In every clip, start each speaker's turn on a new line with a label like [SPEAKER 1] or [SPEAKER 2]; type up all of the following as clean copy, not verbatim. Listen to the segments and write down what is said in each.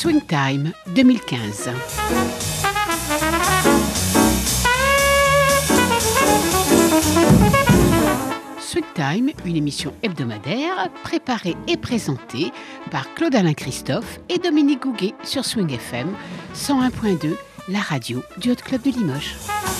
[SPEAKER 1] Swing Time 2015. Swing Time, une émission hebdomadaire préparée et présentée par Claude-Alain Christophe et Dominique Gouguet sur Swing FM 101.2, la radio du Hot Club de Limoges.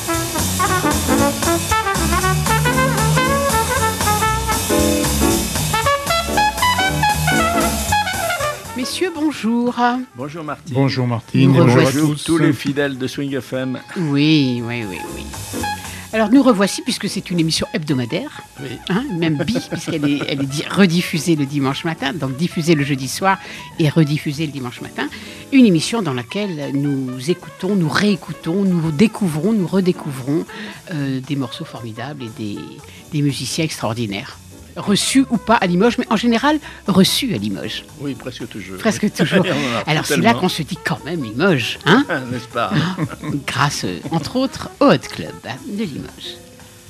[SPEAKER 1] Messieurs, bonjour.
[SPEAKER 2] Bonjour Martine.
[SPEAKER 3] Bonjour Martine
[SPEAKER 1] et
[SPEAKER 3] bonjour
[SPEAKER 1] à
[SPEAKER 2] tous les fidèles de Swing FM.
[SPEAKER 1] Oui. Alors nous revoici, puisque c'est une émission hebdomadaire,
[SPEAKER 2] Oui.
[SPEAKER 1] Même puisqu'elle est rediffusée le dimanche matin, donc diffusée le jeudi soir et rediffusée le dimanche matin. Une émission dans laquelle nous écoutons, nous réécoutons, nous découvrons, nous redécouvrons des morceaux formidables et des musiciens extraordinaires. Reçus ou pas à Limoges, mais en général reçus à Limoges.
[SPEAKER 2] Oui, presque toujours.
[SPEAKER 1] Presque toujours. Alors c'est là qu'on se dit quand même Limoges, hein,
[SPEAKER 2] n'est-ce pas?
[SPEAKER 1] grâce, entre autres, au Hot Club de Limoges.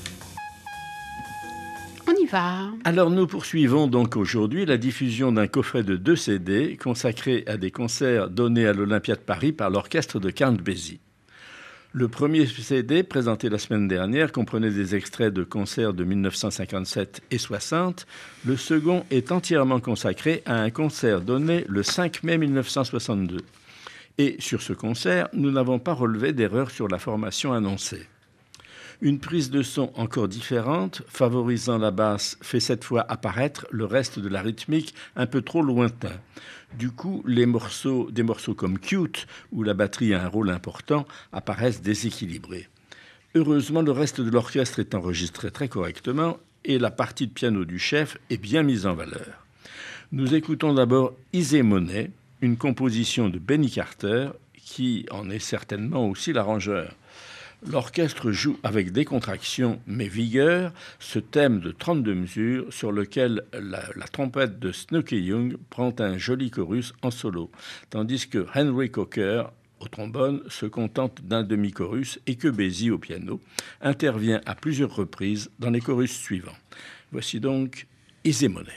[SPEAKER 1] On y va.
[SPEAKER 2] Alors nous poursuivons donc aujourd'hui la diffusion d'un coffret de 2 CD consacrés à des concerts donnés à l'Olympia de Paris par l'orchestre de Count Basie. Le premier CD, présenté la semaine dernière, comprenait des extraits de concerts de 1957 et 60. Le second est entièrement consacré à un concert donné le 5 mai 1962. Et sur ce concert, nous n'avons pas relevé d'erreur sur la formation annoncée. Une prise de son encore différente, favorisant la basse, fait cette fois apparaître le reste de la rythmique un peu trop lointain. Du coup, des morceaux comme Cute, où la batterie a un rôle important, apparaissent déséquilibrés. Heureusement, le reste de l'orchestre est enregistré très correctement et la partie de piano du chef est bien mise en valeur. Nous écoutons d'abord Easy Money, une composition de Benny Carter, qui en est certainement aussi l'arrangeur. L'orchestre joue avec décontraction mais vigueur ce thème de 32 mesures sur lequel la trompette de Snooky Young prend un joli chorus en solo, tandis que Henry Cocker, au trombone, se contente d'un demi-chorus et que Basie, au piano, intervient à plusieurs reprises dans les chorus suivants. Voici donc Easy Money.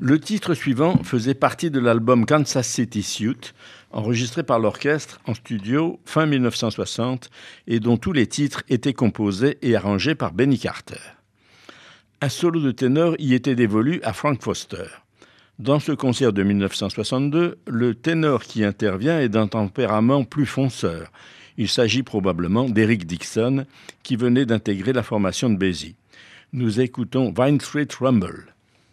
[SPEAKER 2] Le titre suivant faisait partie de l'album Kansas City Suite, enregistré par l'orchestre en studio fin 1960 et dont tous les titres étaient composés et arrangés par Benny Carter. Un solo de ténor y était dévolu à Frank Foster. Dans ce concert de 1962, le ténor qui intervient est d'un tempérament plus fonceur. Il s'agit probablement d'Eric Dixon, qui venait d'intégrer la formation de Basie. Nous écoutons Vine Street Rumble.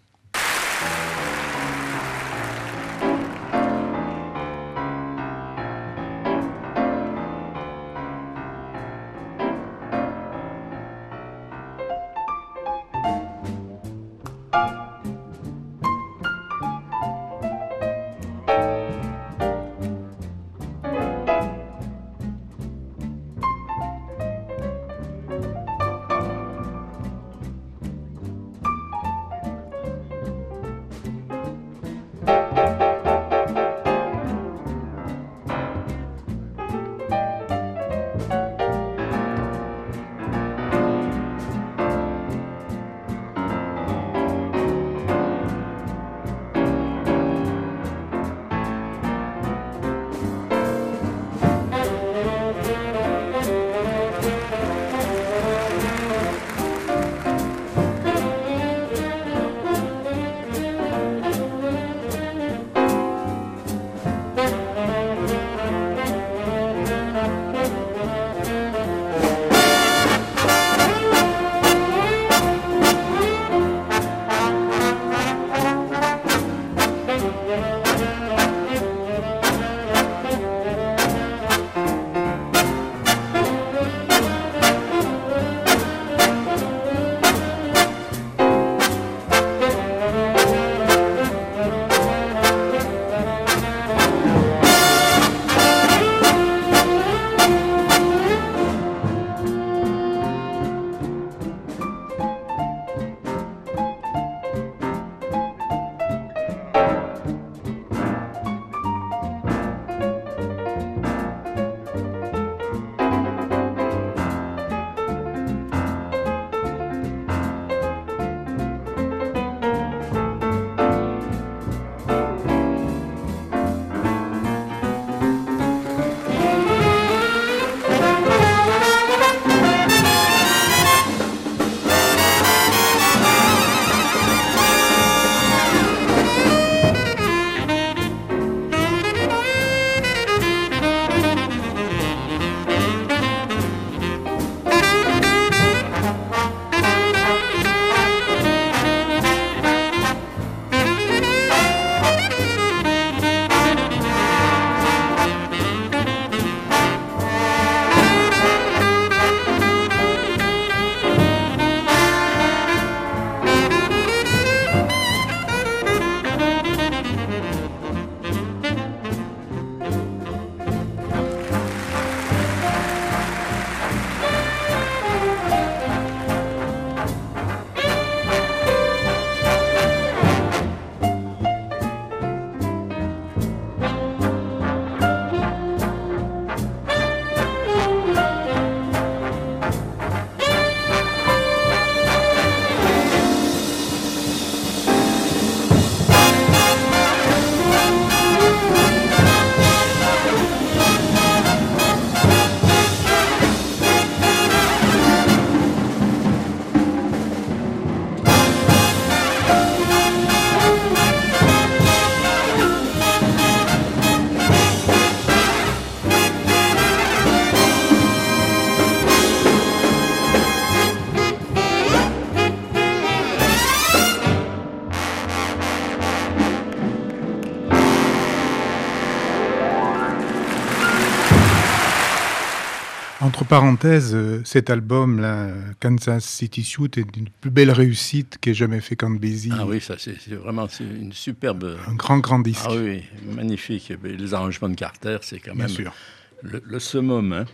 [SPEAKER 3] Entre parenthèses, cet album-là, Kansas City Suite, est une plus belle réussite qu'ait jamais fait Count Basie.
[SPEAKER 2] Ah oui, ça c'est vraiment une superbe...
[SPEAKER 3] Un grand disque.
[SPEAKER 2] Ah oui, magnifique. Les arrangements de Carter, c'est quand même
[SPEAKER 3] Bien sûr.
[SPEAKER 2] Le summum. Hein.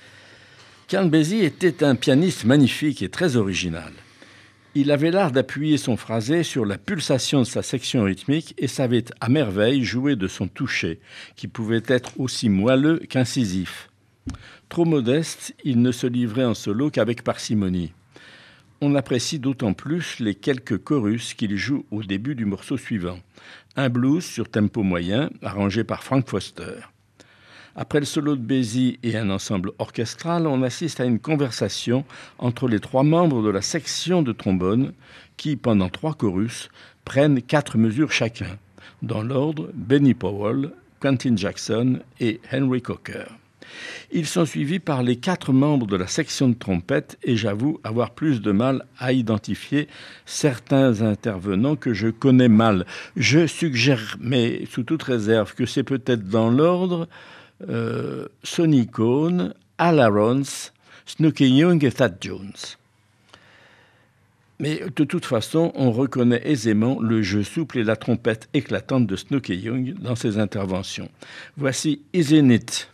[SPEAKER 2] Count Basie était un pianiste magnifique et très original. Il avait l'art d'appuyer son phrasé sur la pulsation de sa section rythmique et savait à merveille jouer de son toucher, qui pouvait être aussi moelleux qu'incisif. Trop modeste, il ne se livrait en solo qu'avec parcimonie. on apprécie d'autant plus les quelques chorus qu'il joue au début du morceau suivant. Un blues sur tempo moyen, arrangé par Frank Foster. Après le solo de Basie et un ensemble orchestral, on assiste à une conversation entre les 3 membres de la section de trombone qui, pendant 3 chorus, prennent 4 mesures chacun. Dans l'ordre, Benny Powell, Quentin Jackson et Henry Cocker. Ils sont suivis par les 4 membres de la section de trompette et j'avoue avoir plus de mal à identifier certains intervenants que je connais mal. Je suggère, mais sous toute réserve, que c'est peut-être dans l'ordre Sonny Cohn, Al Aarons, Snooky Young et Thad Jones. Mais de toute façon, on reconnaît aisément le jeu souple et la trompette éclatante de Snooky Young dans ses interventions. Voici Isn't It?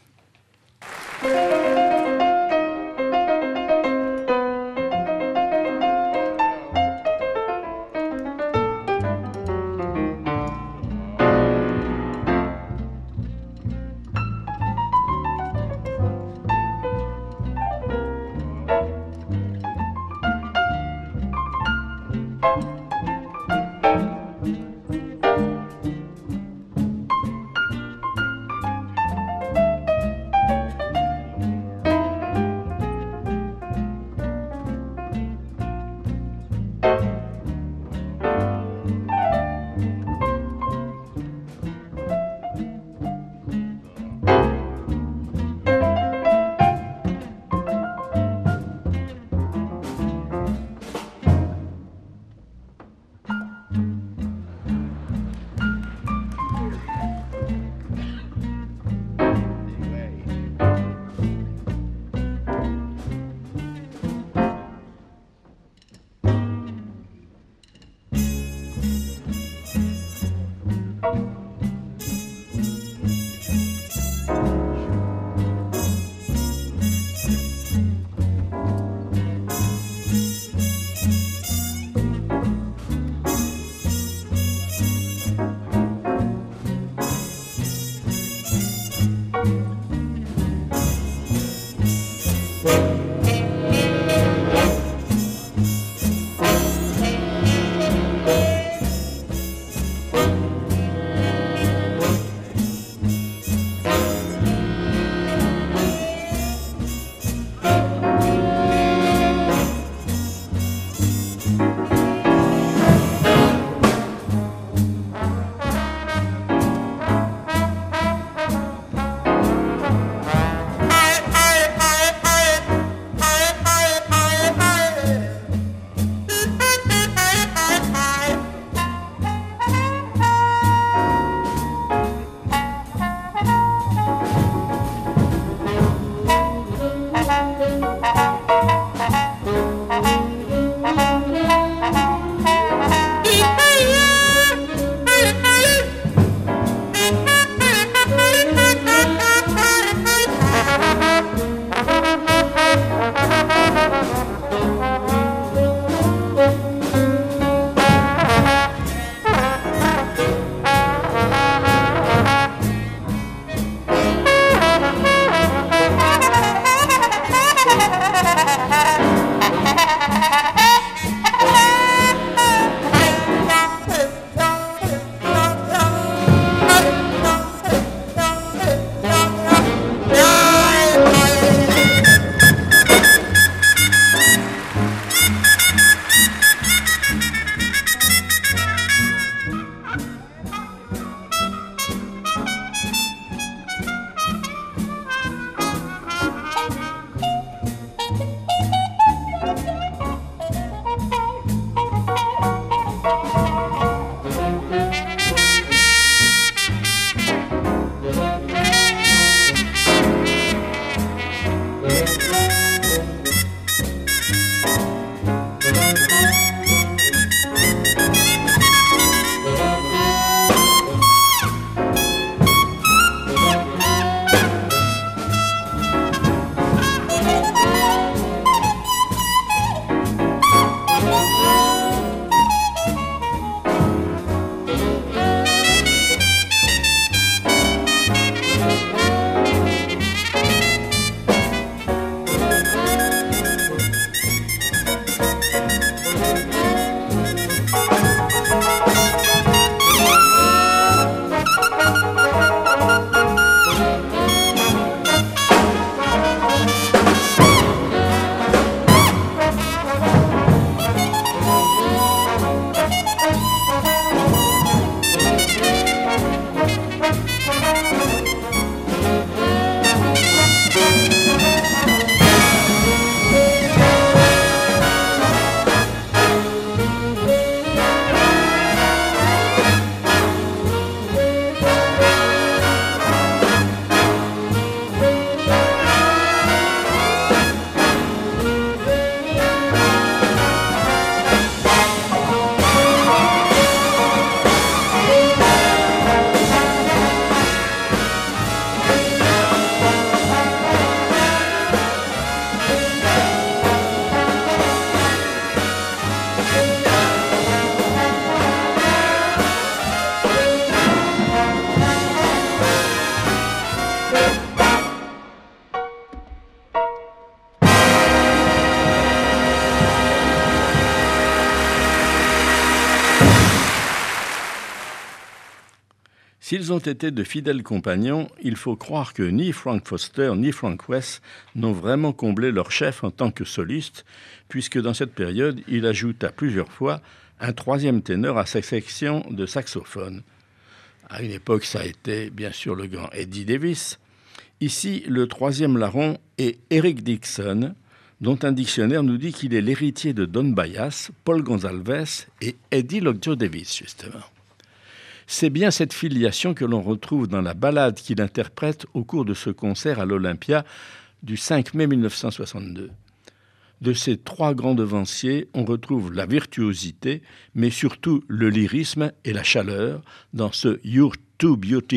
[SPEAKER 2] S'ils ont été de fidèles compagnons, il faut croire que ni Frank Foster ni Frank West n'ont vraiment comblé leur chef en tant que soliste, puisque dans cette période, il ajouta plusieurs fois un troisième ténor à sa section de saxophone. À une époque, ça a été bien sûr le grand Eddie Davis. Ici, le troisième larron est Eric Dixon, dont un dictionnaire nous dit qu'il est l'héritier de Don Byas, Paul Gonsalves et Eddie Lockjaw Davis, justement. C'est bien cette filiation que l'on retrouve dans la ballade qu'il interprète au cours de ce concert à l'Olympia du 5 mai 1962. De ces trois grands devanciers, on retrouve la virtuosité, mais surtout le lyrisme et la chaleur dans ce « You're Too Beautiful ».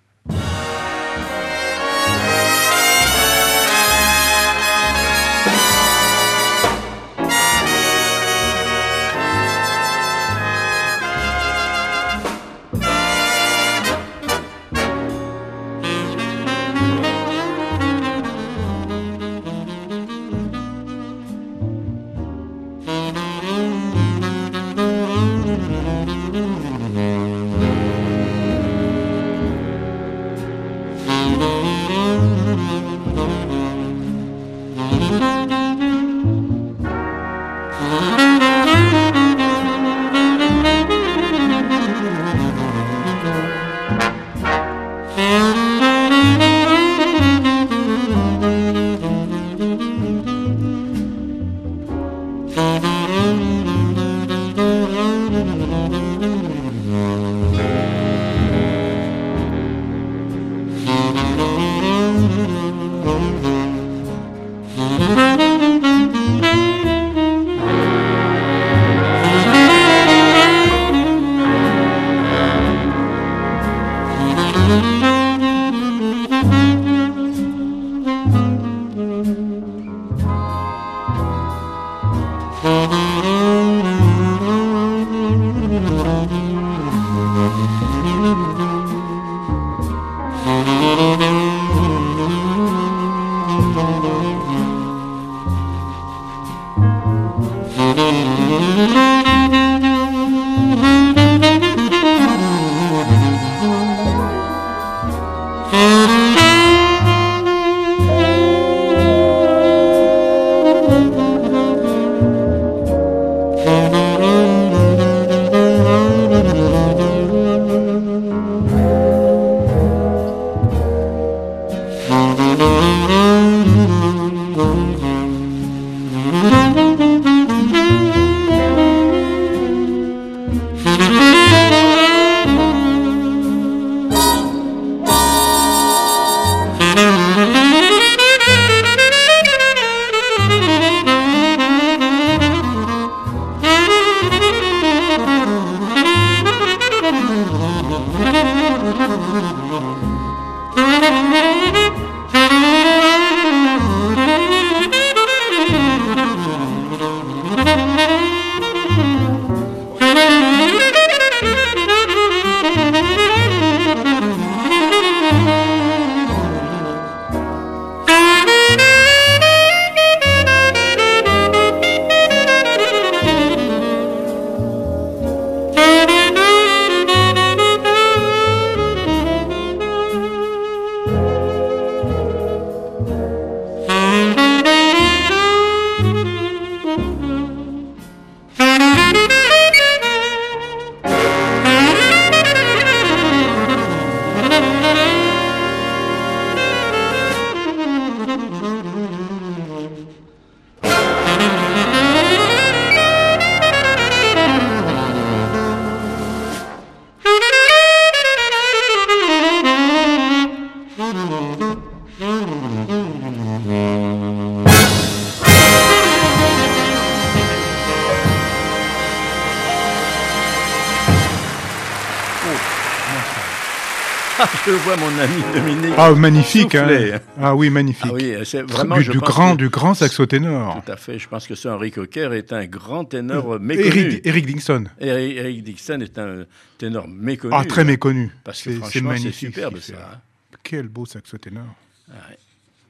[SPEAKER 2] Je vois mon ami Dominique.
[SPEAKER 3] Ah, magnifique,
[SPEAKER 2] souffler.
[SPEAKER 3] Hein. Ah oui, magnifique.
[SPEAKER 2] Ah oui, c'est vraiment
[SPEAKER 3] du grand saxoténor.
[SPEAKER 2] Tout à fait. Je pense que ce Henry Cocker est un grand ténor méconnu.
[SPEAKER 3] Eric Dixon.
[SPEAKER 2] Eric Dixon est un ténor méconnu.
[SPEAKER 3] Ah, très méconnu.
[SPEAKER 2] Parce que franchement, c'est superbe ça. Hein.
[SPEAKER 3] Quel beau saxoténor.
[SPEAKER 2] Ah, ouais.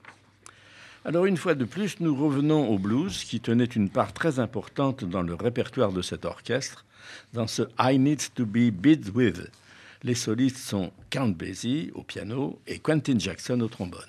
[SPEAKER 2] Alors, une fois de plus, nous revenons au blues, qui tenait une part très importante dans le répertoire de cet orchestre, dans ce « I Need to Be Beat With ». Les solistes sont Count Basie au piano et Quentin Jackson au trombone.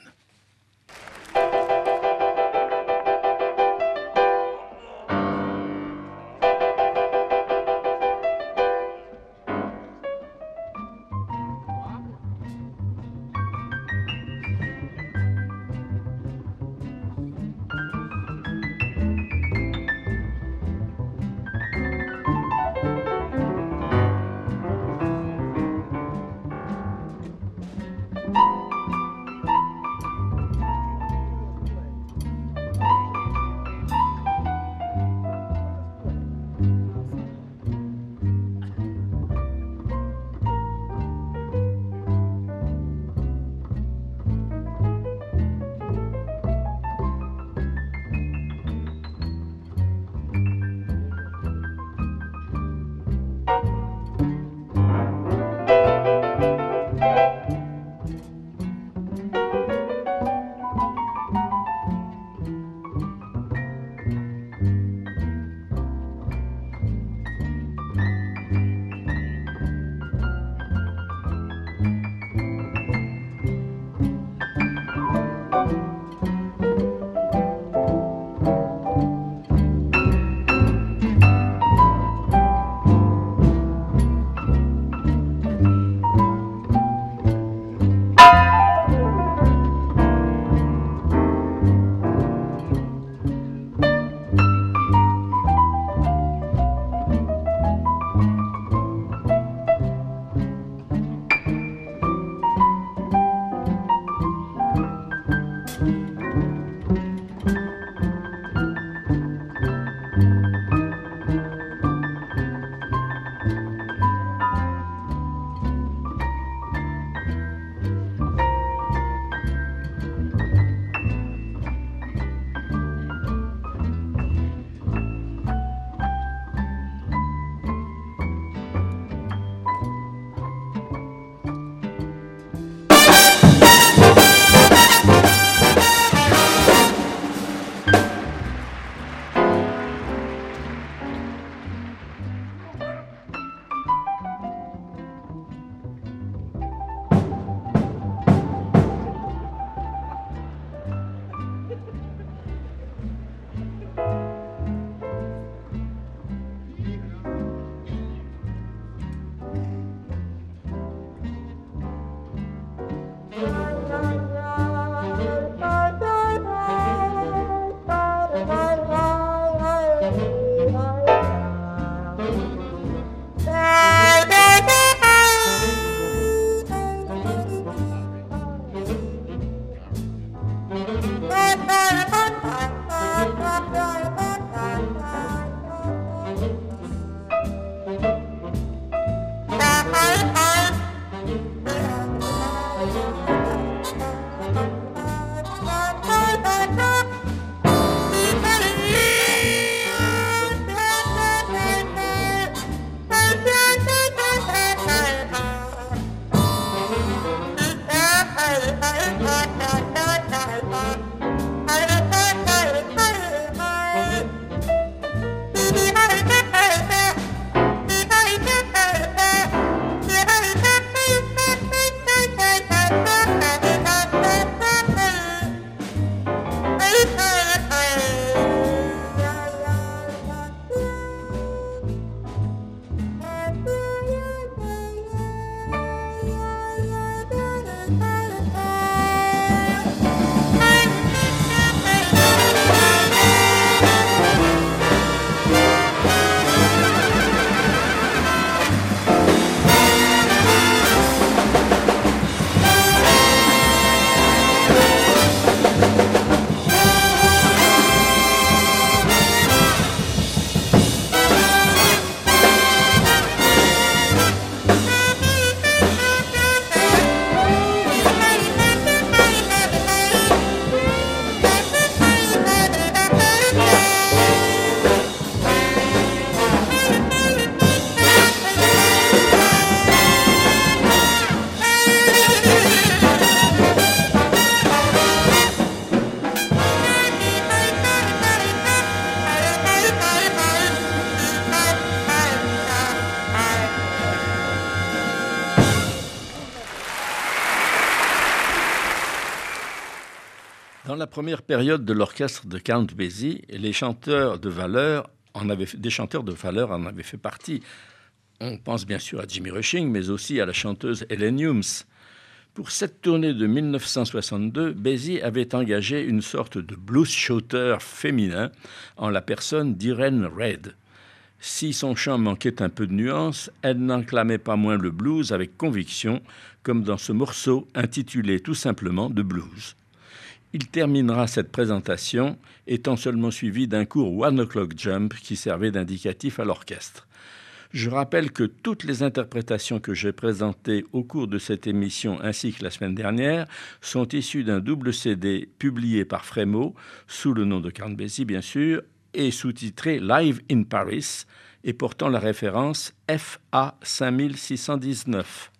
[SPEAKER 2] la première période de l'orchestre de Count Basie, des chanteurs de valeur en avaient fait partie. On pense bien sûr à Jimmy Rushing, mais aussi à la chanteuse Helen Humes. Pour cette tournée de 1962, Basie avait engagé une sorte de blues shouter féminin en la personne d'Irene Reid. Si son chant manquait un peu de nuance, elle n'enclamait pas moins le blues avec conviction, comme dans ce morceau intitulé tout simplement The Blues. Il terminera cette présentation étant seulement suivi d'un court One O'Clock Jump qui servait d'indicatif à l'orchestre. Je rappelle que toutes les interprétations que j'ai présentées au cours de cette émission ainsi que la semaine dernière sont issues d'un double CD publié par Frémo, sous le nom de Count Basie bien sûr, et sous-titré Live in Paris et portant la référence FA 5619.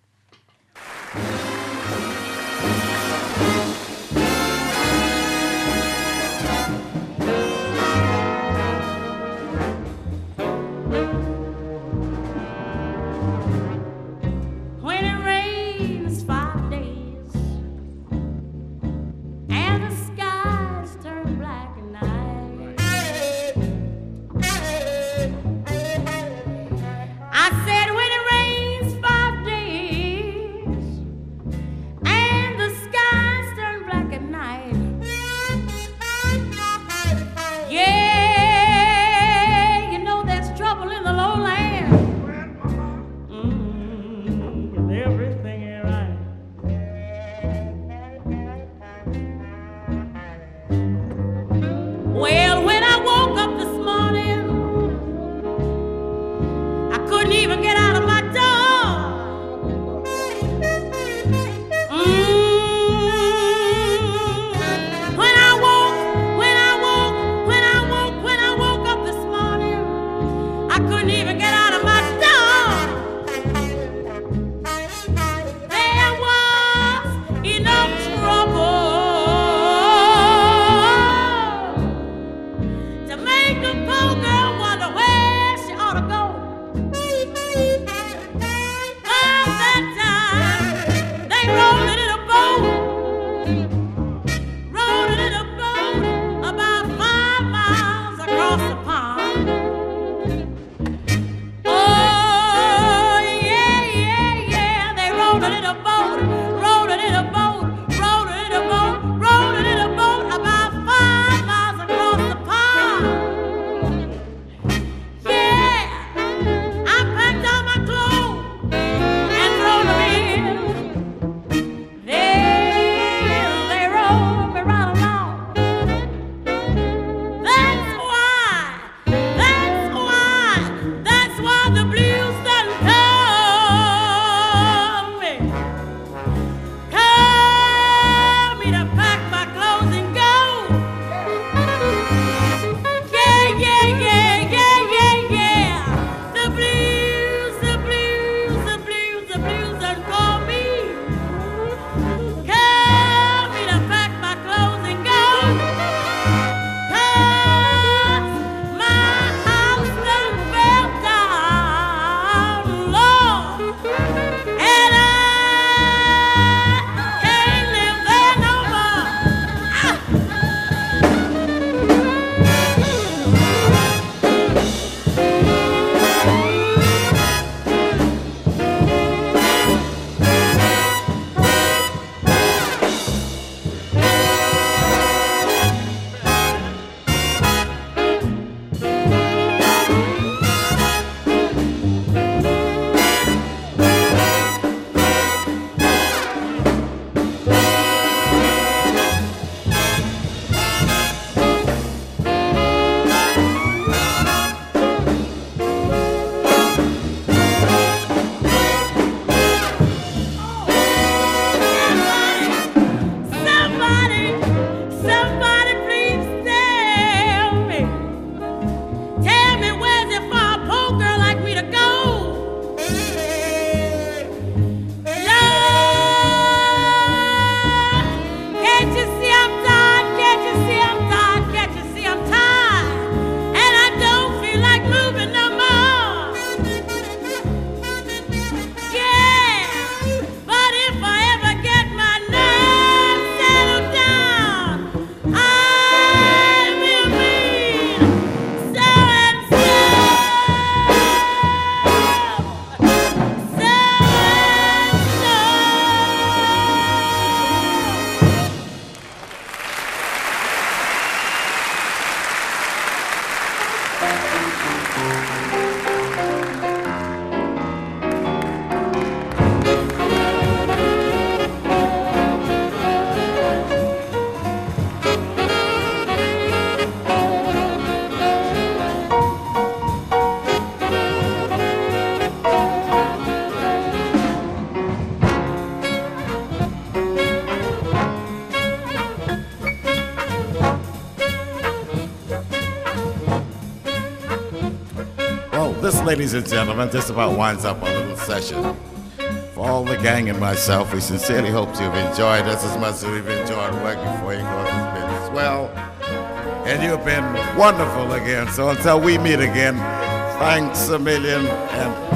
[SPEAKER 4] This, ladies and gentlemen, just about winds up our little session. For all the gang and myself, we sincerely hope you've enjoyed us as much as we've enjoyed working for you, because it's been swell. And you've been wonderful again. So until we meet again, thanks a million. And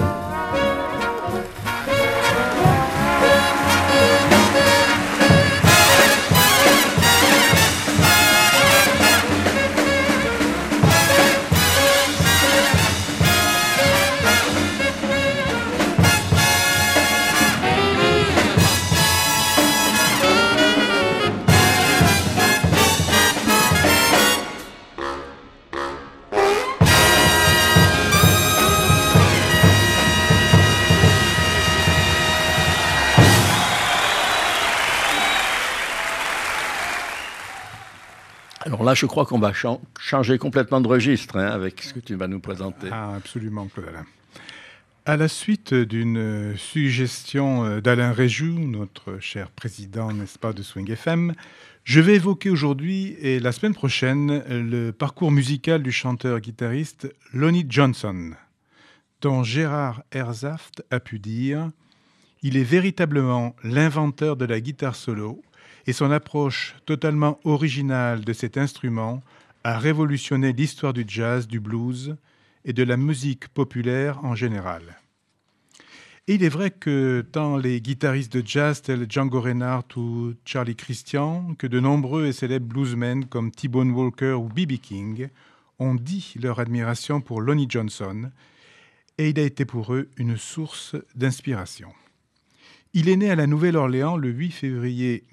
[SPEAKER 2] Alors là, je crois qu'on va changer complètement de registre avec ce que tu vas nous présenter.
[SPEAKER 3] Ah, absolument, Claude Alain. À la suite d'une suggestion d'Alain Réjou, notre cher président, n'est-ce pas, de Swing FM, je vais évoquer aujourd'hui et la semaine prochaine le parcours musical du chanteur-guitariste Lonnie Johnson, dont Gérard Herzhaft a pu dire « Il est véritablement l'inventeur de la guitare solo et son approche totalement originale de cet instrument a révolutionné l'histoire du jazz, du blues et de la musique populaire en général. » Et il est vrai que tant les guitaristes de jazz tels Django Reinhardt ou Charlie Christian que de nombreux et célèbres bluesmen comme T-Bone Walker ou B.B. King ont dit leur admiration pour Lonnie Johnson et il a été pour eux une source d'inspiration. Il est né à la Nouvelle-Orléans le 8 février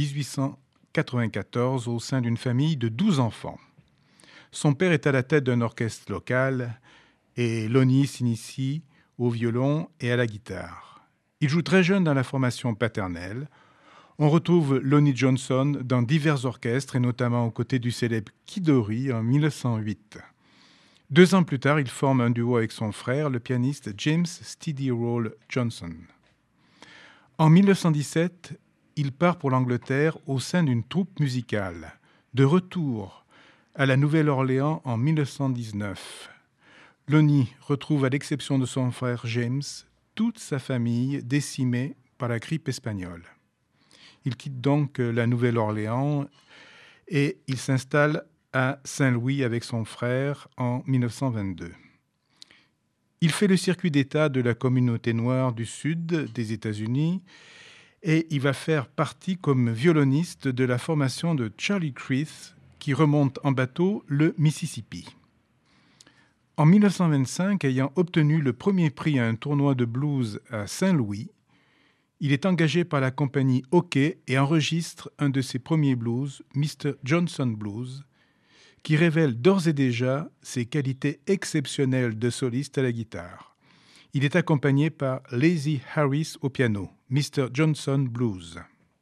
[SPEAKER 3] 1894 au sein d'une famille de 12 enfants. Son père est à la tête d'un orchestre local et Lonnie s'initie au violon et à la guitare. Il joue très jeune dans la formation paternelle. On retrouve Lonnie Johnson dans divers orchestres et notamment aux côtés du célèbre Kid Ory en 1908. 2 ans plus tard, il forme un duo avec son frère, le pianiste James Steady Roll Johnson. En 1917, il part pour l'Angleterre au sein d'une troupe musicale. De retour à la Nouvelle-Orléans en 1919, Lonnie retrouve, à l'exception de son frère James, toute sa famille décimée par la grippe espagnole. Il quitte donc la Nouvelle-Orléans et il s'installe à Saint-Louis avec son frère en 1922. Il fait le circuit d'État de la communauté noire du sud des États-Unis et il va faire partie comme violoniste de la formation de Charlie Creeth qui remonte en bateau le Mississippi. En 1925, ayant obtenu le premier prix à un tournoi de blues à Saint-Louis, il est engagé par la compagnie Hockey et enregistre un de ses premiers blues, Mr. Johnson Blues, qui révèle d'ores et déjà ses qualités exceptionnelles de soliste à la guitare. Il est accompagné par Lazy Harris au piano, Mr. Johnson Blues.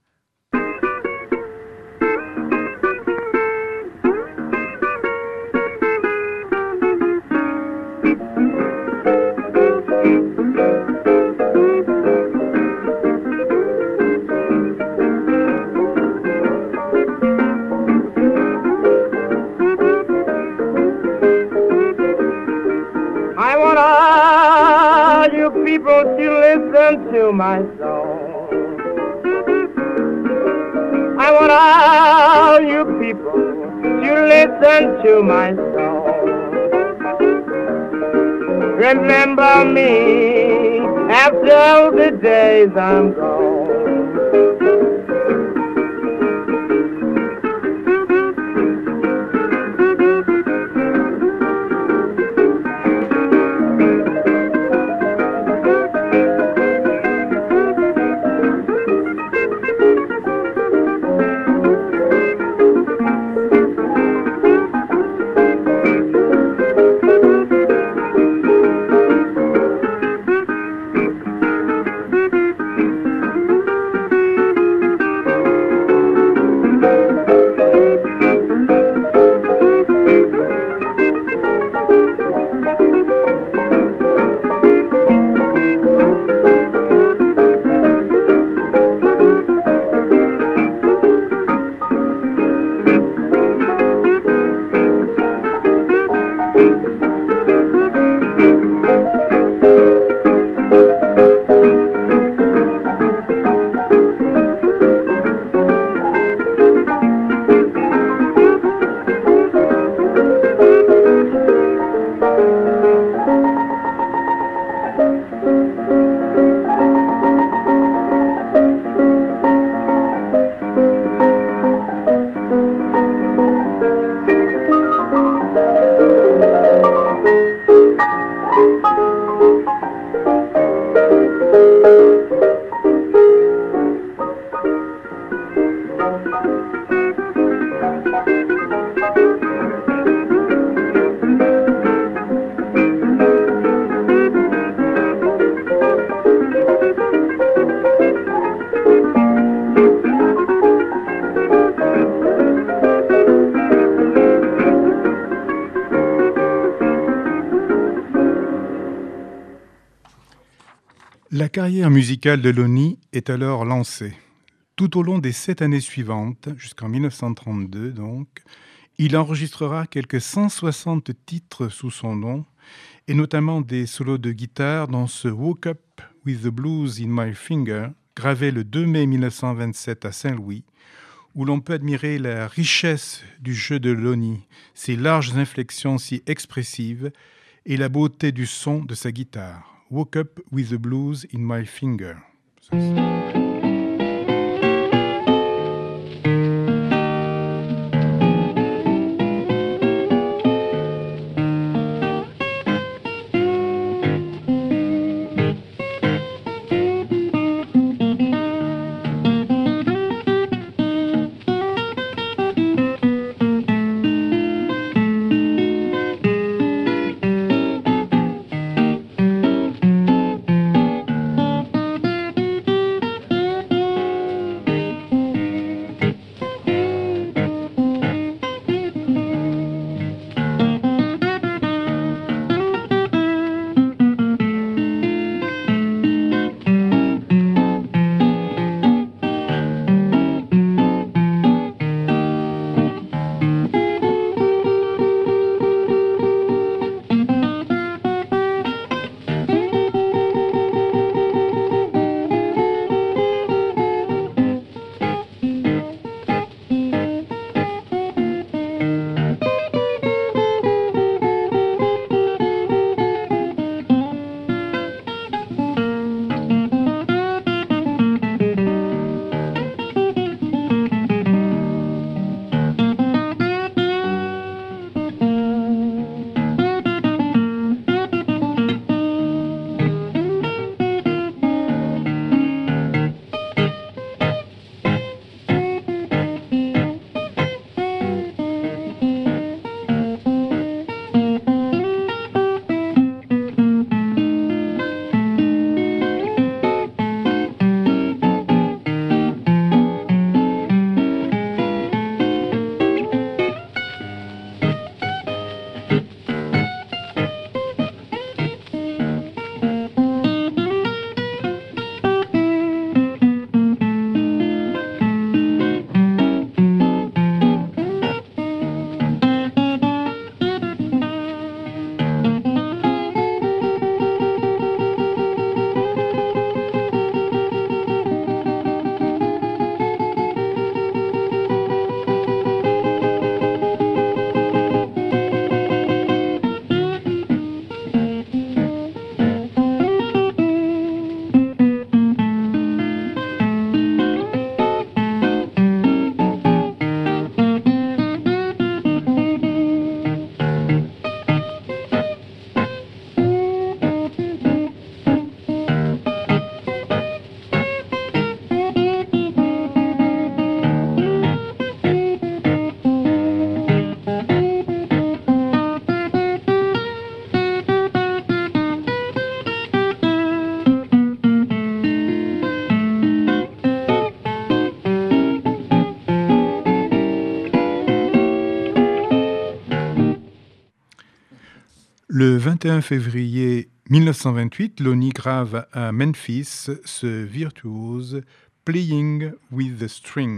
[SPEAKER 5] People to listen to my song. I want all you people to listen to my song. Remember me after the days I'm gone.
[SPEAKER 3] La carrière musicale de Lonnie est alors lancée. Tout au long des 7 années suivantes, jusqu'en 1932 donc, il enregistrera quelques 160 titres sous son nom, et notamment des solos de guitare dans ce « Woke Up with the Blues in My Finger », gravé le 2 mai 1927 à Saint-Louis, où l'on peut admirer la richesse du jeu de Lonnie, ses larges inflexions si expressives et la beauté du son de sa guitare. « Woke Up with the Blues in My Finger ». Le 21 février 1928, Lonnie grave à Memphis ce virtuose « Playing with the String ».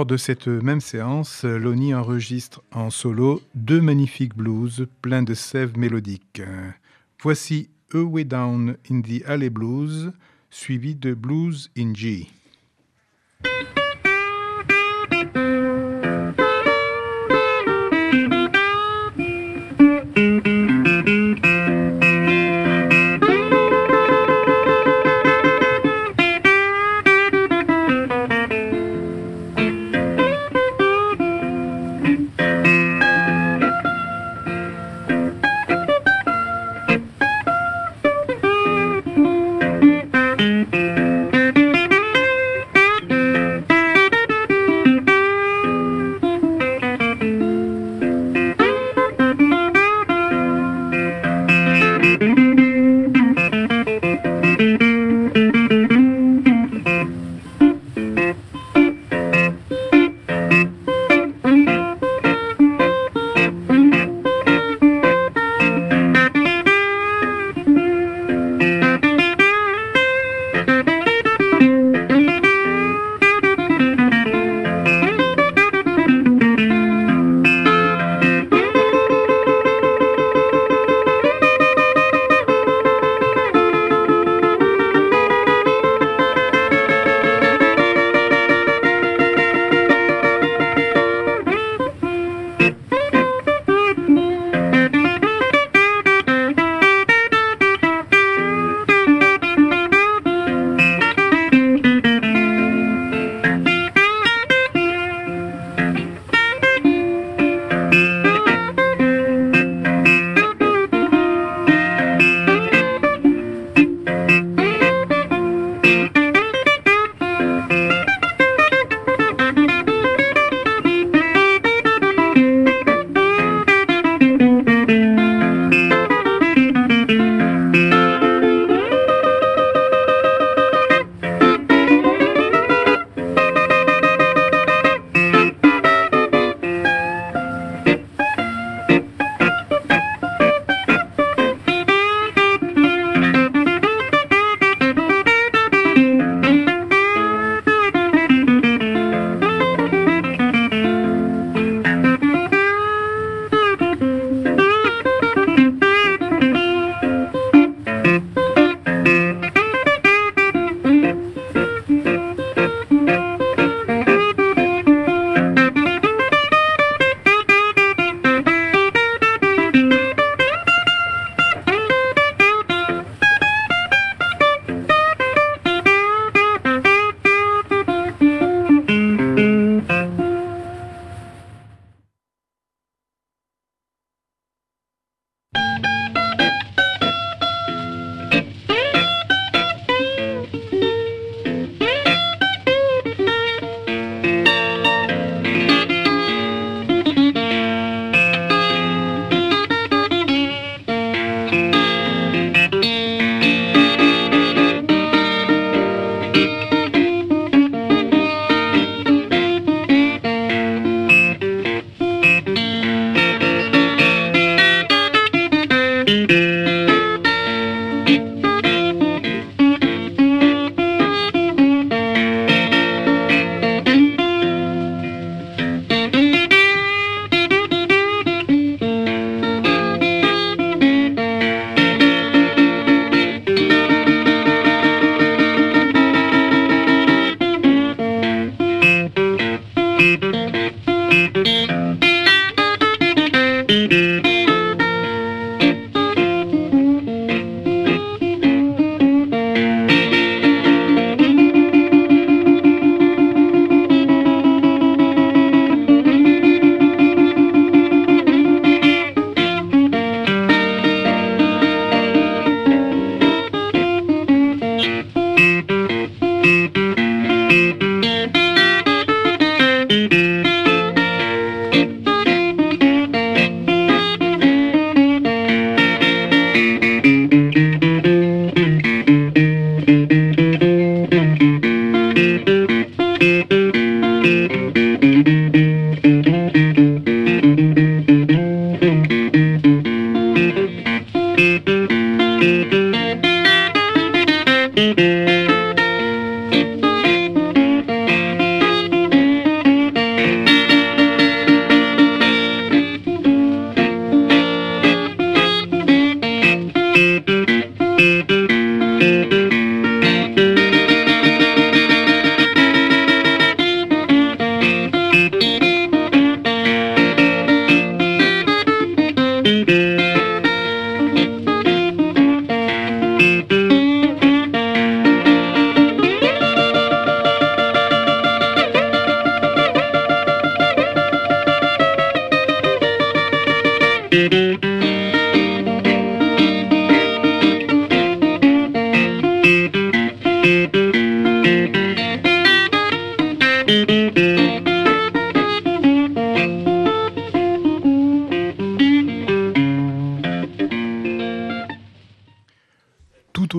[SPEAKER 3] de cette même séance, Lonnie enregistre en solo 2 magnifiques blues pleins de sève mélodique. Voici Away Down in the Alley Blues, suivi de Blues in G.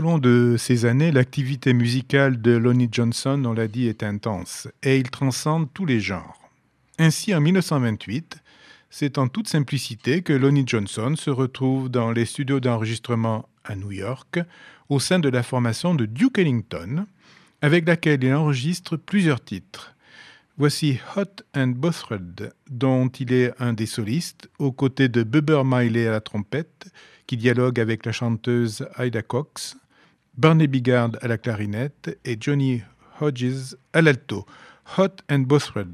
[SPEAKER 3] au long de ces années, l'activité musicale de Lonnie Johnson, on l'a dit, est intense et il transcende tous les genres. Ainsi, en 1928, c'est en toute simplicité que Lonnie Johnson se retrouve dans les studios d'enregistrement à New York, au sein de la formation de Duke Ellington, avec laquelle il enregistre plusieurs titres. Voici Hot and Bothered, dont il est un des solistes, aux côtés de Bubber Miley à la trompette, qui dialogue avec la chanteuse Ida Cox, Barney Bigard à la clarinette et Johnny Hodges à l'alto. Hot and Bothered.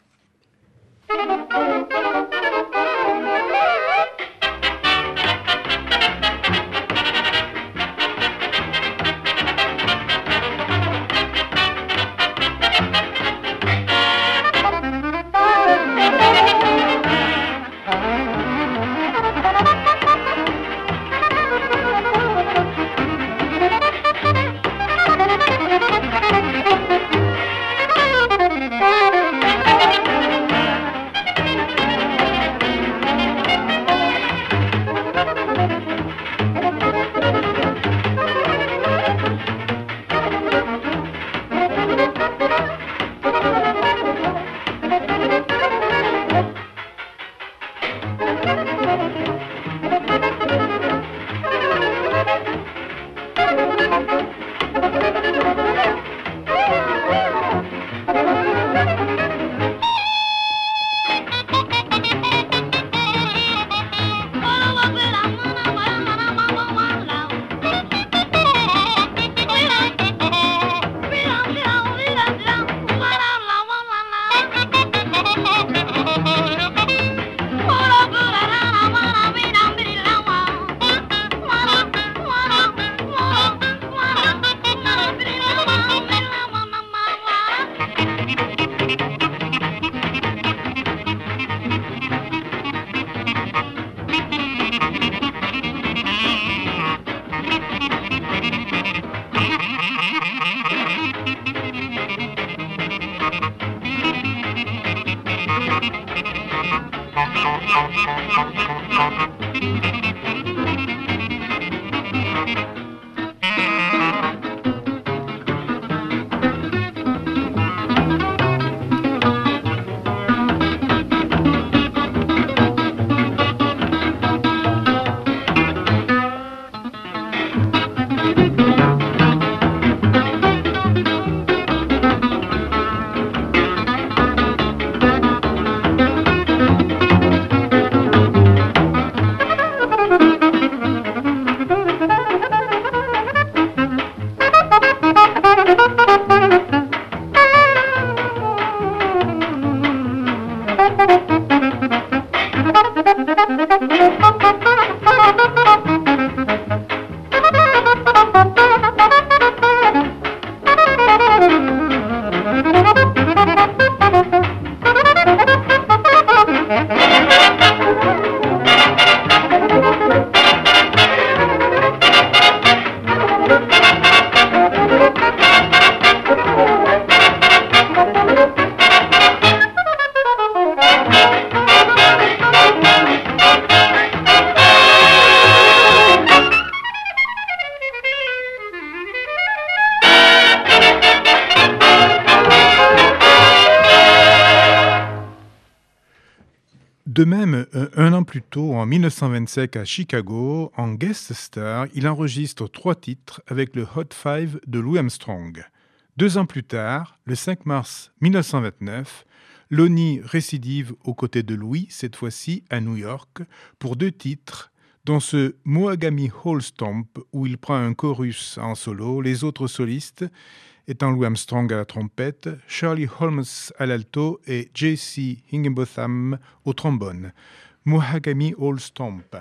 [SPEAKER 3] De même, un an plus tôt, en 1925 à Chicago, en guest star, il enregistre 3 titres avec le Hot Five de Louis Armstrong. 2 ans plus tard, le 5 mars 1929, Lonnie récidive aux côtés de Louis, cette fois-ci à New York, pour 2 titres, dont ce Mohagamy Hall Stomp où il prend un chorus en solo, les autres solistes étant Louis Armstrong à la trompette, Charlie Holmes à l'alto et J.C. Higginbotham au trombone. Mohagamy Hall Stomp.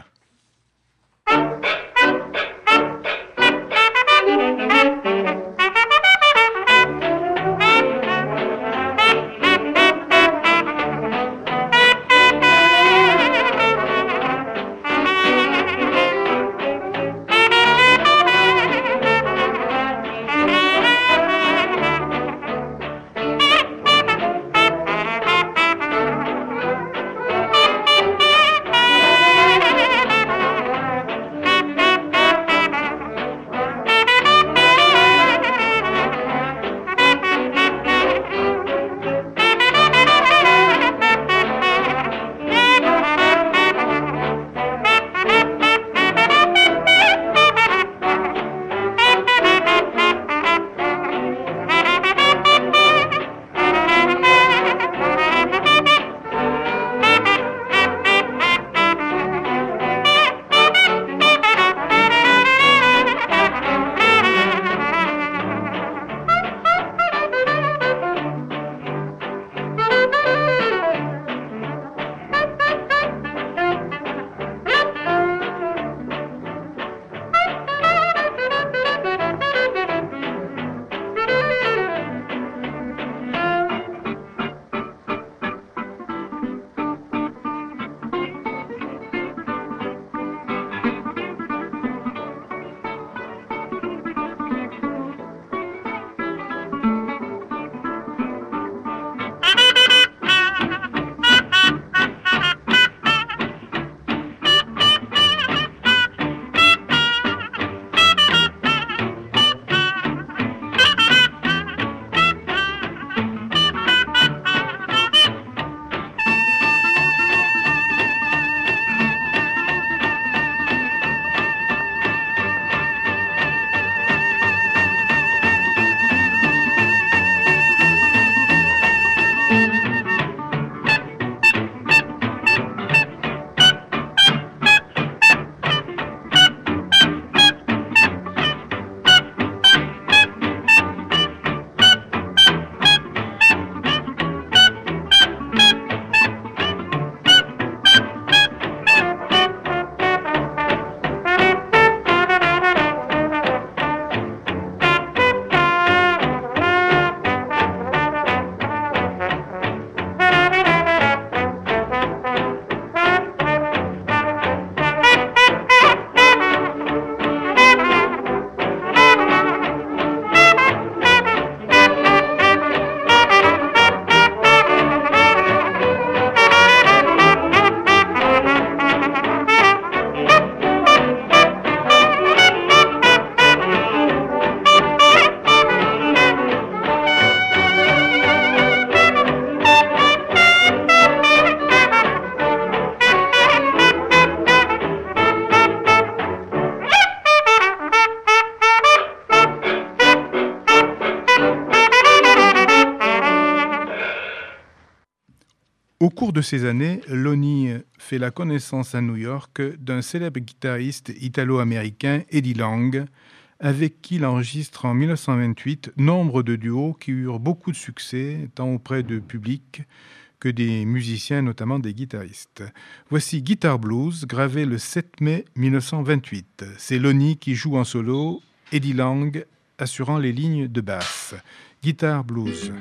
[SPEAKER 3] cours de ces années, Lonnie fait la connaissance à New York d'un célèbre guitariste italo-américain, Eddie Lang, avec qui il enregistre en 1928 nombre de duos qui eurent beaucoup de succès, tant auprès de public que des musiciens, notamment des guitaristes. Voici Guitar Blues, gravé le 7 mai 1928. C'est Lonnie qui joue en solo, Eddie Lang assurant les lignes de basse. Guitar Blues.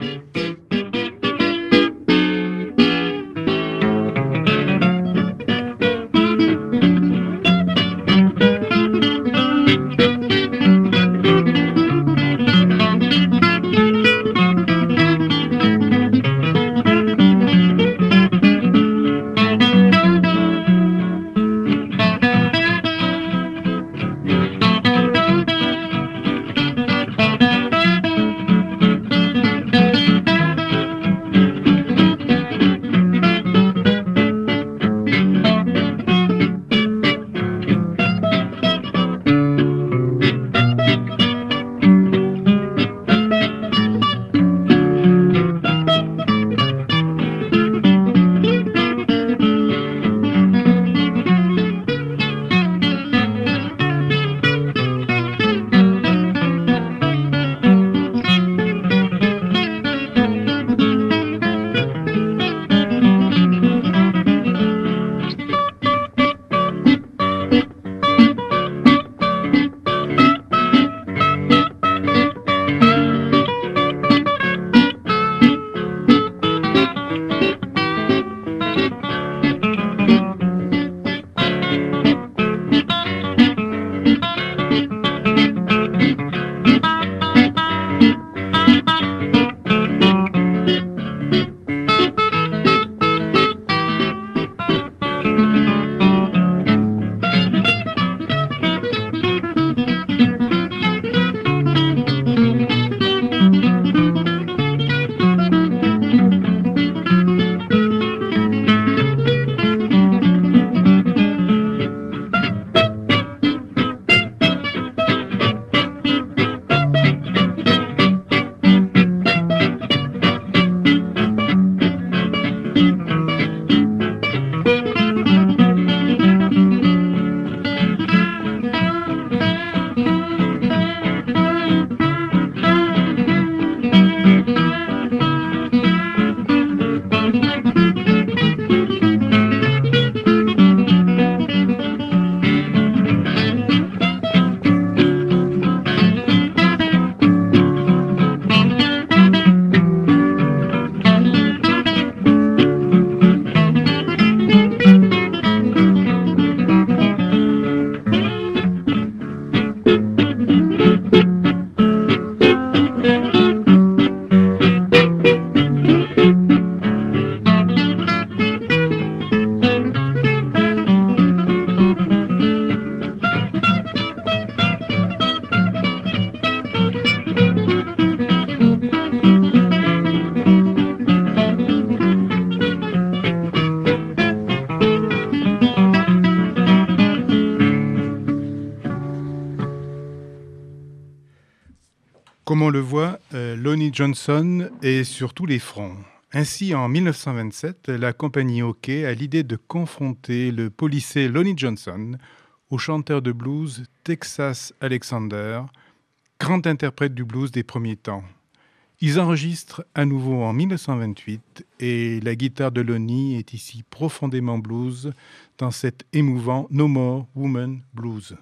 [SPEAKER 3] Comme on le voit, Lonnie Johnson est sur tous les fronts. Ainsi, en 1927, la compagnie OK a l'idée de confronter le policé Lonnie Johnson au chanteur de blues Texas Alexander, grand interprète du blues des premiers temps. Ils enregistrent à nouveau en 1928 et la guitare de Lonnie est ici profondément blues dans cet émouvant No More Woman Blues.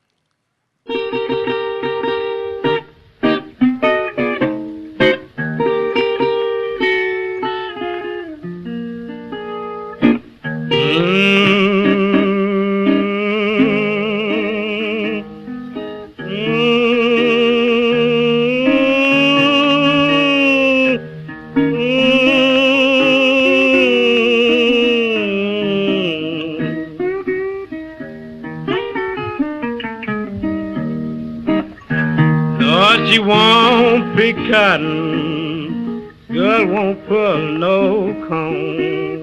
[SPEAKER 5] She won't pick cotton, girl won't pull no corn.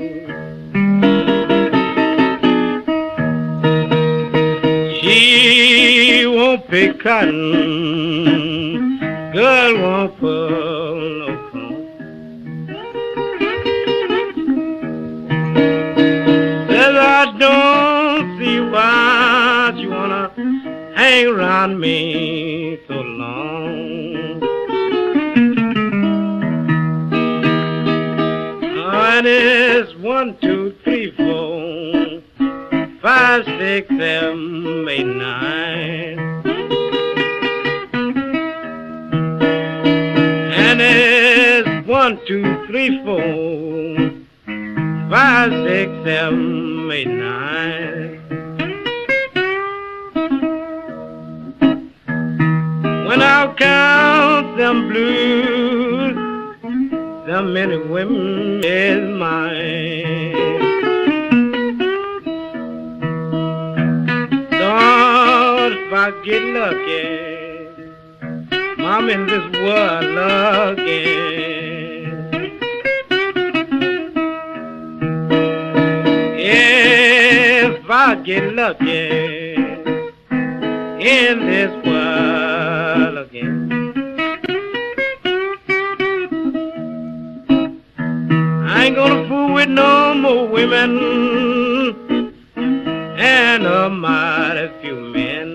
[SPEAKER 5] She won't pick cotton, girl won't pull no corn. hang around me so long. And it's 1, 2, 3, 4, 5, 6, 7, 8, 9. And it's 1, 2, 3, 4, 5, 6, 7, 8, 9. When I'll count them blues, them many women is mine. Lord, if I get lucky, I'm in this world again. If I get lucky in this world again, I ain't gonna fool with no more women and a mighty few men.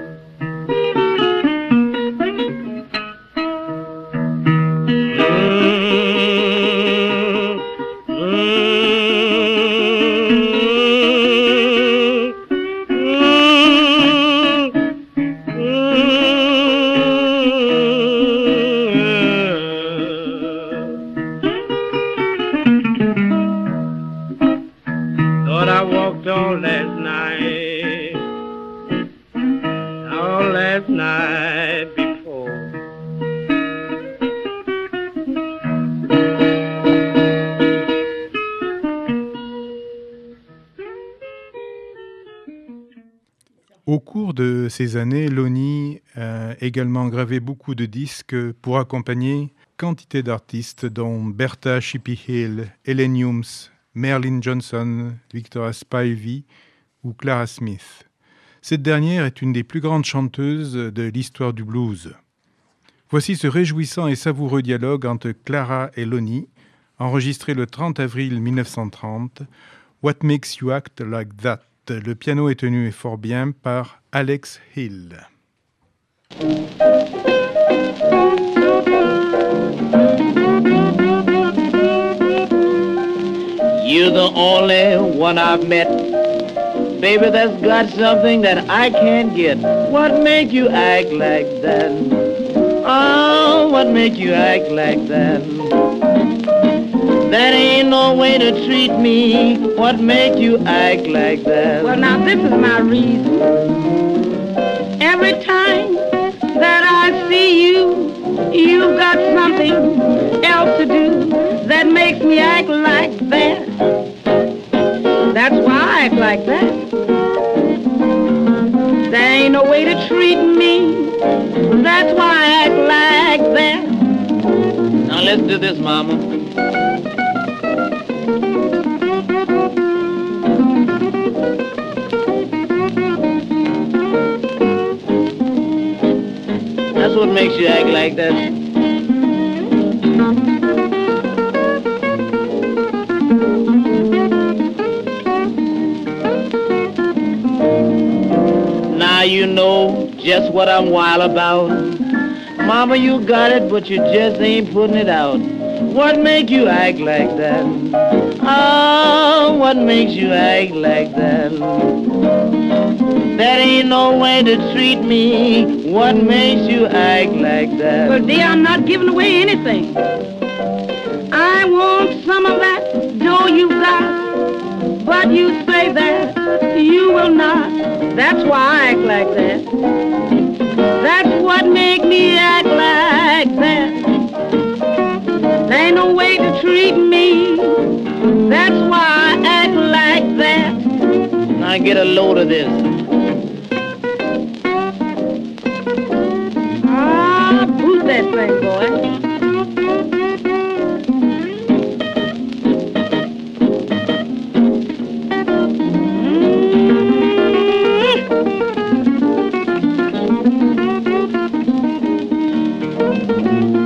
[SPEAKER 3] Au cours de ces années, Lonnie a également gravé beaucoup de disques pour accompagner quantité d'artistes dont Bertha Chippy Hill, Ellen Humes, Merlin Johnson, Victoria Spivey ou Clara Smith. Cette dernière est une des plus grandes chanteuses de l'histoire du blues. Voici ce réjouissant et savoureux dialogue entre Clara et Lonnie, enregistré le 30 avril 1930, What Makes You Act Like That? Le piano est tenu fort bien par Alex Hill.
[SPEAKER 6] You're the only one I've met, baby, that's got something that I can't get. What make you act like that? Oh, what make you act like that? That ain't no way to treat me. What make you act like that?
[SPEAKER 7] Well, now this is my reason. Every time that I see you, you've got something else to do that makes me act like that. That's why I act like that. There ain't no way to treat me. That's why I act like that.
[SPEAKER 6] Now let's do this, mama. That's what makes you act like that. Now you know just what I'm wild about. Mama, you got it, but you just ain't putting it out. What makes you act like that? Oh, what makes you act like that? That ain't no way to treat me. What makes you act like that?
[SPEAKER 7] Well, dear, I'm not giving away anything. I want some of that dough you got, but you say that you will not. That's why I act like that. That's what make me act like that. There ain't no way to treat me. That's why I act like that.
[SPEAKER 6] Now get a load of this.
[SPEAKER 7] Boot that thing, boy.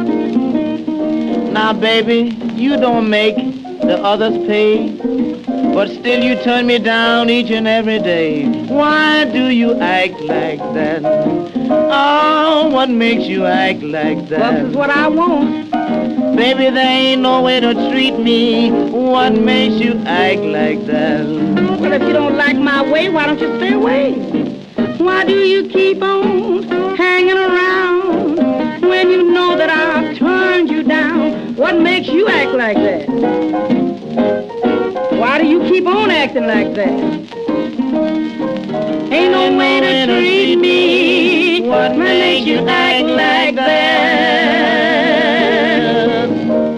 [SPEAKER 7] Now,
[SPEAKER 6] baby, you don't make the others pay, but still you turn me down each and every day. Why do you act like that? Oh, what makes you act like that?
[SPEAKER 7] This is what I want.
[SPEAKER 6] Baby, there ain't no way to treat me. What makes you act like that?
[SPEAKER 7] Well, if you don't like my way, why don't you stay away? Why do you keep on hanging around when you know that I've turned you down? What makes you act like that? Why do you keep on acting like that? Ain't no way to treat me. What makes you act like that?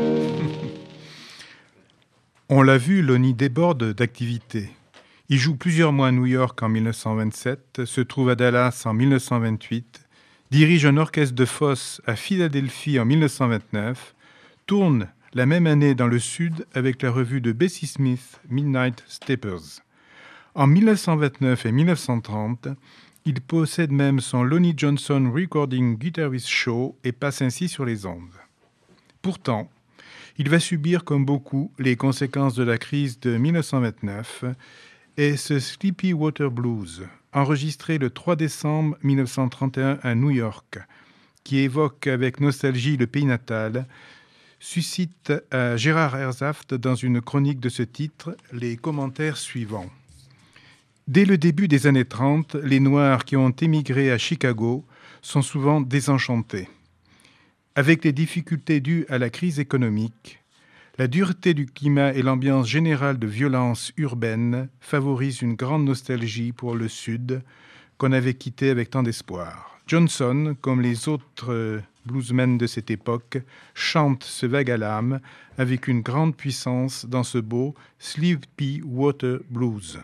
[SPEAKER 3] On l'a vu, Lonnie déborde d'activités. Il joue plusieurs mois à New York en 1927, se trouve à Dallas en 1928, dirige un orchestre de fosse à Philadelphie en 1929, tourne la même année dans le Sud avec la revue de Bessie Smith, Midnight Steppers. En 1929 et 1930, il possède même son Lonnie Johnson Recording Guitarist Show et passe ainsi sur les ondes. Pourtant, il va subir, comme beaucoup, les conséquences de la crise de 1929 et ce Sleepy Water Blues, enregistré le 3 décembre 1931 à New York, qui évoque avec nostalgie le pays natal, suscite à Gérard Herzhaft dans une chronique de ce titre les commentaires suivants. Dès le début des années 30, les Noirs qui ont émigré à Chicago sont souvent désenchantés. Avec les difficultés dues à la crise économique, la dureté du climat et l'ambiance générale de violence urbaine favorisent une grande nostalgie pour le Sud qu'on avait quitté avec tant d'espoir. Johnson, comme les autres bluesmen de cette époque, chante ce vague à l'âme avec une grande puissance dans ce beau Sleepy Water Blues.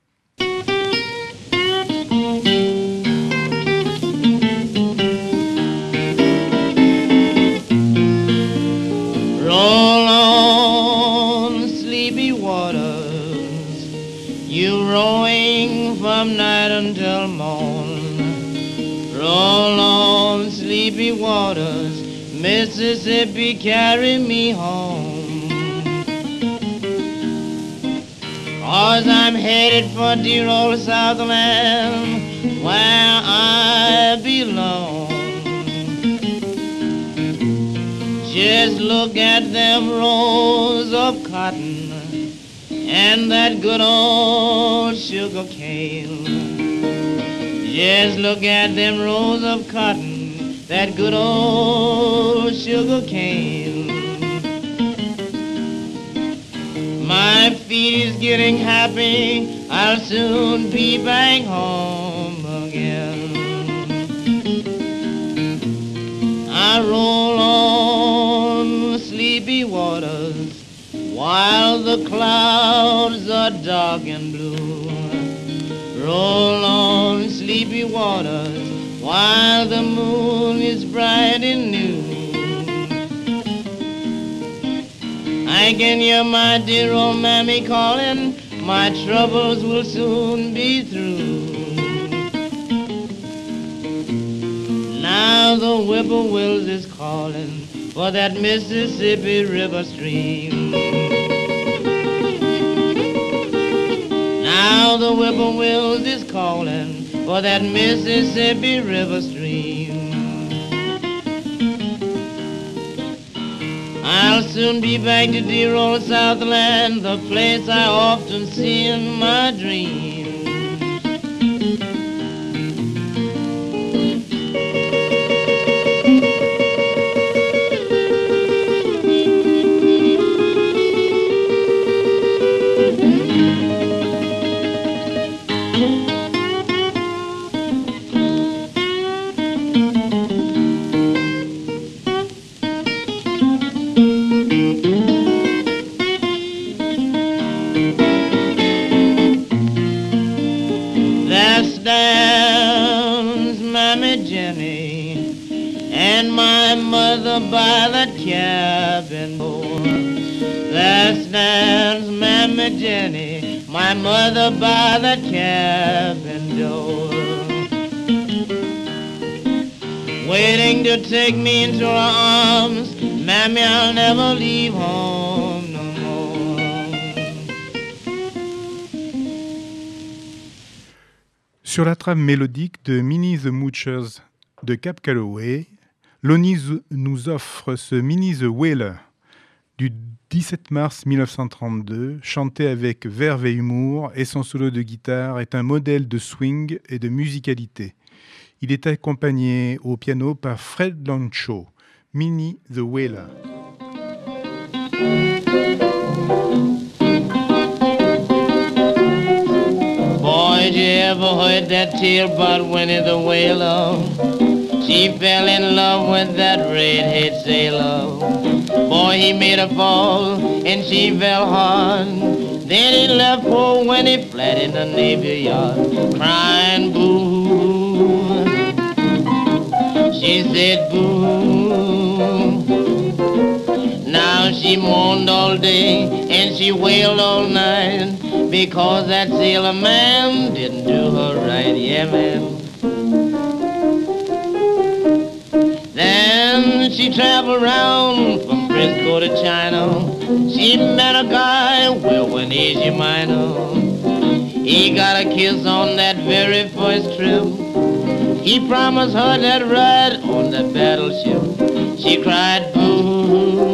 [SPEAKER 6] Roll on, sleepy waters, you rowing from night until morn. Roll on, sleepy waters, Mississippi, carry me home. 'Cause I'm headed for dear old Southland, where I belong. Just look at them rows of cotton and that good old sugar cane. Just look at them rows of cotton, that good old sugar cane. My feet is getting happy, I'll soon be back home again. I roll on sleepy waters while the clouds are dark and blue. Roll on sleepy waters while the moon is bright and new. I can hear my dear old mammy calling, my troubles will soon be through. Now the whippoorwills is calling for that Mississippi River stream. Now the whippoorwills is calling for that Mississippi River stream. I'll soon be back to dear old Southland, the place I often see in my dreams. By the cabin door, there stands Mammy Jenny, my mother by the cabin door, waiting to take me into her arms. Mammy, I'll never leave home no more.
[SPEAKER 3] Sur la trame mélodique de Minnie the Moochers de Cab Calloway, Lonnie nous offre ce Minnie the Wailer du 17 mars 1932, chanté avec verve et humour, et son solo de guitare est un modèle de swing et de musicalité. Il est accompagné au piano par Fred Loncho, Minnie the Wailer.
[SPEAKER 6] Boy, did you ever heard that tale about Winnie the Wailer? She fell in love with that redhead sailor. Boy, he made her fall and she fell hard. Then he left poor Winnie flat in the Navy Yard, crying boo. She said boo. Now she mourned all day and she wailed all night because that sailor man didn't do her right, yeah man. Then she traveled around from Frisco to China. She met a guy, well, when Asia Minor. He got a kiss on that very first trip. He promised her that ride on the battleship. She cried, boo,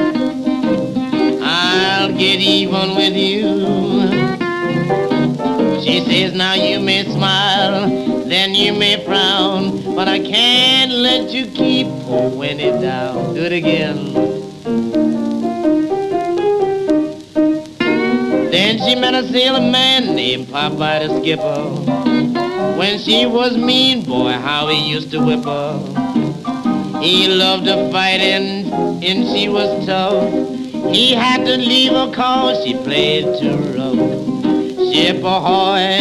[SPEAKER 6] I'll get even with you. She says, now you may smile, then you may frown, but I can't let you keep poor Winnie down. Do it again. Then she met a sailor man named Popeye the skipper. When she was mean, boy, how he used to whip her. He loved to fight and she was tough. He had to leave her cause she played too rough. Ship ahoy,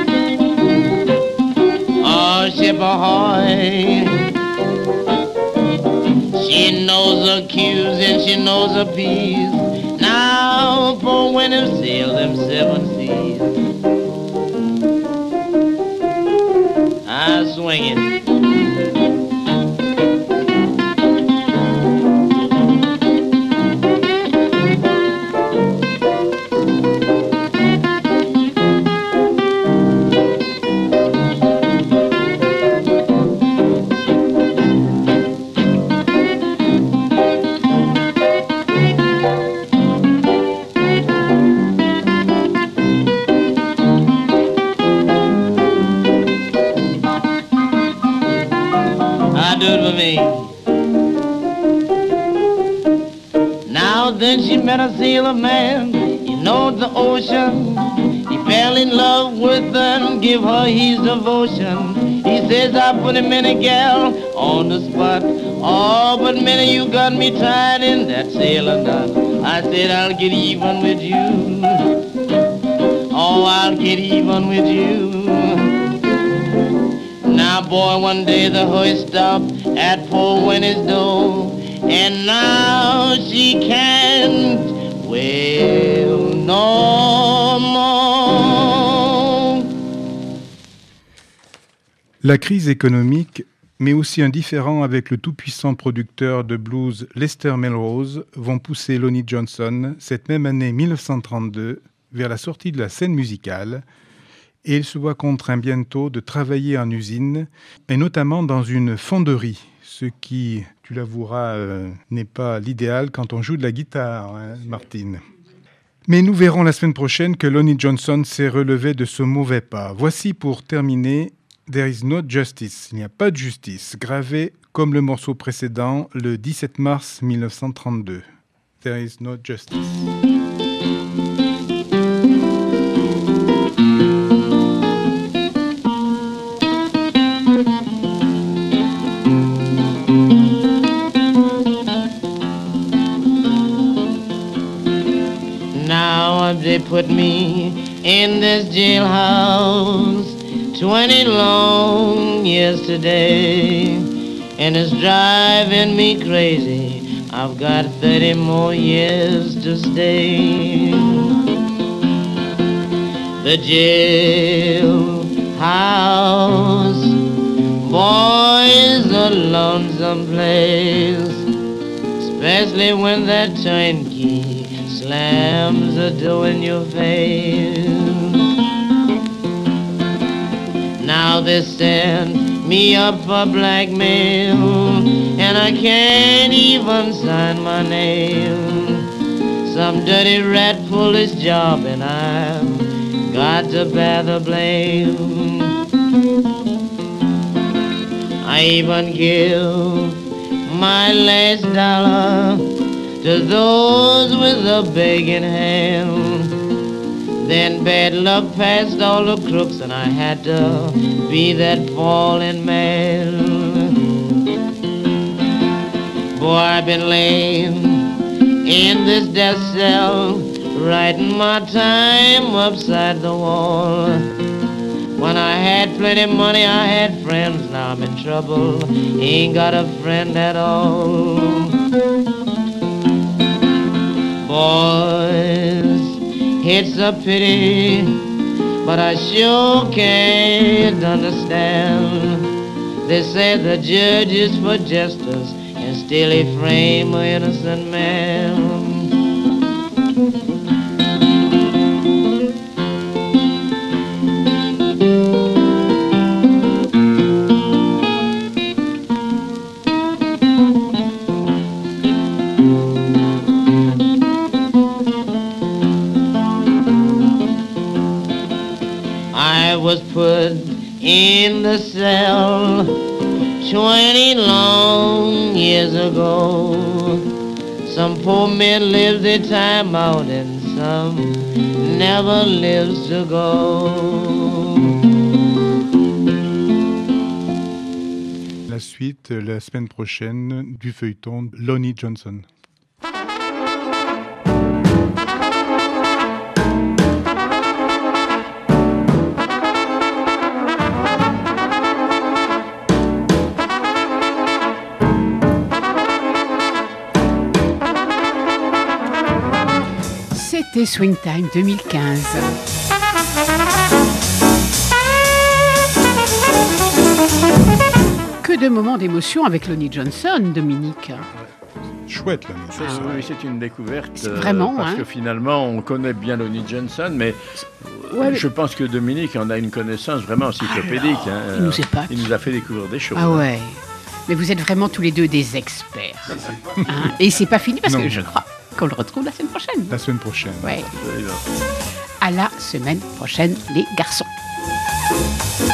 [SPEAKER 6] oh ship ahoy. She knows her Q's and she knows her P's. Now poor Winnie sailed them 7 seas. I swing it. Now then she met a sailor man, he knows the ocean. He fell in love with her and give her his devotion. He says I put him in a gal on the spot. Oh, but Minnie, you got me tied in that sailor knot. I said I'll get even with you. Oh, I'll get even with you. Now, boy, one day the hoist stopped at poor Winnie's door, and now she can't wail no more.
[SPEAKER 3] La crise économique, mais aussi un différend avec le tout-puissant producteur de blues Lester Melrose, vont pousser Lonnie Johnson, cette même année 1932, vers la sortie de la scène musicale, et il se voit contraint bientôt de travailler en usine, et notamment dans une fonderie, ce qui, tu l'avoueras, n'est pas l'idéal quand on joue de la guitare, hein, Martine. Mais nous verrons la semaine prochaine que Lonnie Johnson s'est relevé de ce mauvais pas. Voici pour terminer There is no justice, il n'y a pas de justice, gravé comme le morceau précédent le 17 mars 1932. There is no justice.
[SPEAKER 6] They put me in this jailhouse 20 long years today, and it's driving me crazy. I've got 30 more years to stay. The jailhouse, boy, is a lonesome place, especially when that turnkey slams the door in your face. Now they send me up for blackmail, and I can't even sign my name. Some dirty rat pulled his job, and I've got to bear the blame. I even give my last dollar to those with a begging hand. Then bad luck passed all the crooks, and I had to be that fallen man. Boy, I've been laying in this death cell, writing my time upside the wall. When I had plenty money, I had friends. Now I'm in trouble, ain't got a friend at all. Boys, it's a pity, but I sure can't understand. They say the judge is for justice, and still he frame an innocent man. I was put in the cell 20 long years ago. Some poor men live their time out, and some never lives to go.
[SPEAKER 3] La suite, la semaine prochaine, du feuilleton Lonnie Johnson.
[SPEAKER 1] C'était Swing Time 2015. Que de moments d'émotion avec Lonnie Johnson, Dominique.
[SPEAKER 3] Chouette, Lonnie Johnson.
[SPEAKER 2] Oui, c'est une découverte.
[SPEAKER 1] Vraiment,
[SPEAKER 2] parce
[SPEAKER 1] hein.
[SPEAKER 2] que finalement, on connaît bien Lonnie Johnson, mais
[SPEAKER 1] Ouais,
[SPEAKER 2] je pense que Dominique en a une connaissance vraiment encyclopédique.
[SPEAKER 1] Alors, il nous épate.
[SPEAKER 2] Il nous a fait découvrir des choses.
[SPEAKER 1] Ah ouais. Mais vous êtes vraiment tous les deux des experts. Hein. Et c'est pas fini parce que je crois qu'on le retrouve la semaine prochaine.
[SPEAKER 3] La semaine prochaine.
[SPEAKER 1] Ouais. À la semaine prochaine, les garçons.